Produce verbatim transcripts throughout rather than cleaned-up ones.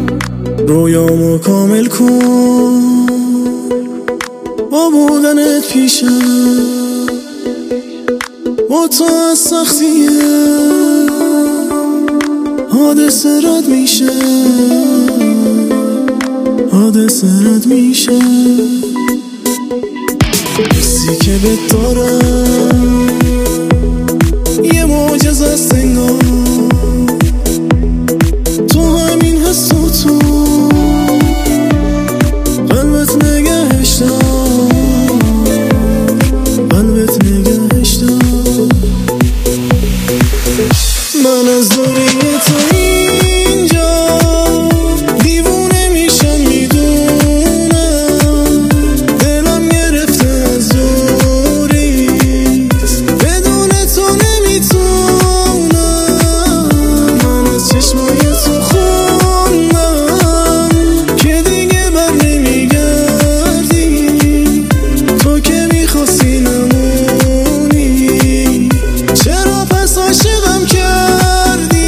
رویامو کامل کن با بودنت پیشم، با تو از سختیه حادثه رد میشه، حادثه رد میشه. حسی که بهت دارم یه معجزه است انگار، تو همین حس و تو قلبت نگهش دار، قلبت نگهش دار. من از دوری تو اینجا دیوونه میشم، میدونم دلم گرفته از دوریت، بدون تو نمیتونم. من از چشمای تو خوندم که دیگه بر نمیگردی، تو که میخواستی نمونی، چرا پس عاشقم کردی؟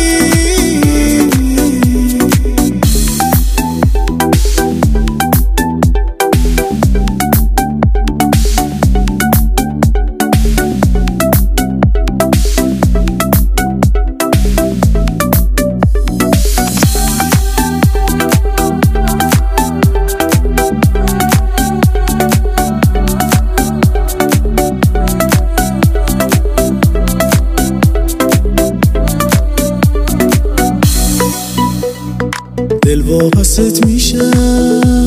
دل واپست میشه